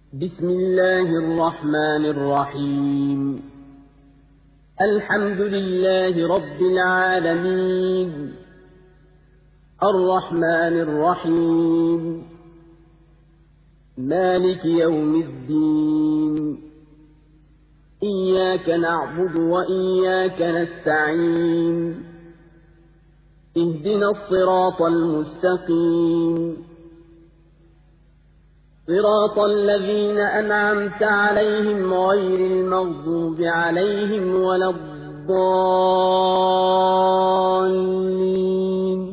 بسم الله الرحمن الرحيم الحمد لله رب العالمين الرحمن الرحيم مالك يوم الدين إياك نعبد وإياك نستعين اهدنا الصراط المستقيم صراط الذين أنعمت عليهم غير المغضوب عليهم ولا الضالين